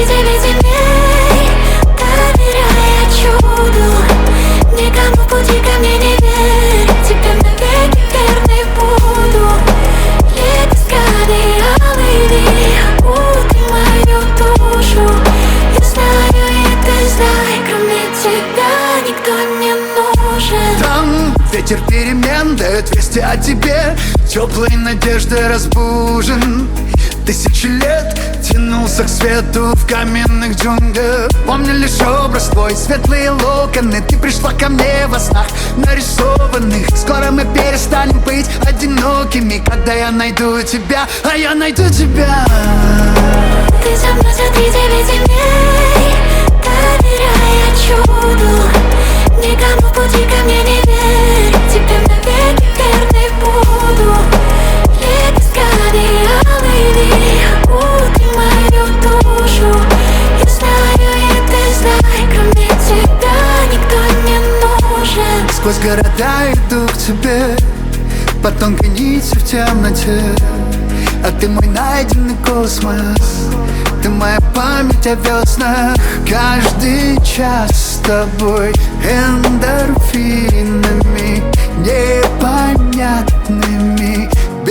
девять земель, доверяя чуду. Никому в пути ко мне не верь, тебе навеки верной буду. Лепестками алый веер, укутай мою душу. Я знаю, и ты знай, кроме тебя никто не нужен. Там ветер перемен дает вести о тебе, теплой надеждой разбужен. Тысячи лет тянулся к свету в каменных джунглях. Помню лишь образ твой, светлые локоны. Ты пришла ко мне во снах нарисованных. Скоро мы перестанем быть одинокими, когда я найду тебя, а я найду тебя. Ты за мной за 39 земель, доверяя чуду. Никому в пути ко мне не верь, тебе навеки верной буду. Лепестками алый веер, укутай мою душу. Я знаю, и ты знай, кроме тебя никто не нужен. Сквозь города иду к тебе, по тонкой нити в темноте. А ты мой найденный космос, ты моя память о веснах. Каждый час с тобой эндорфинами непонятными,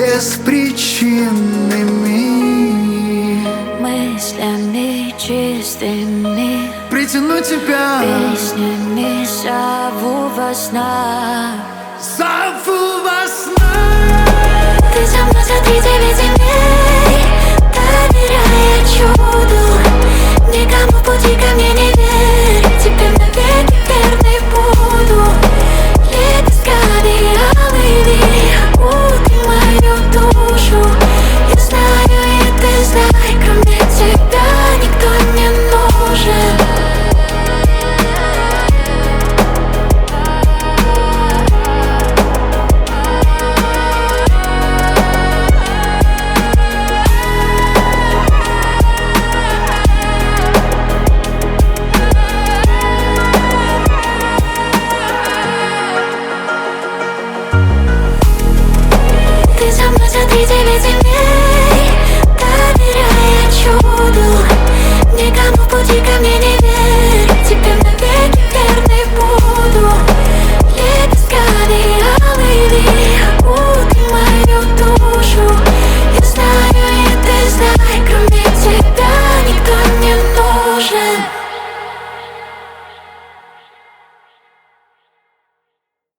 беспричинными, Мыслями чистыми, притяну тебя, песнями зову во снах. зову во снах. Ты за мной за 39 земель, доверяя чуду. Никому в пути ко мне не верь, тебе навеки верной буду. Лепестками алый веер, укутай мою душу. Я знаю, и ты знай, кроме тебя никто не нужен. Ты за мной за 39 земель, доверяя чуду. Никому в пути ко мне не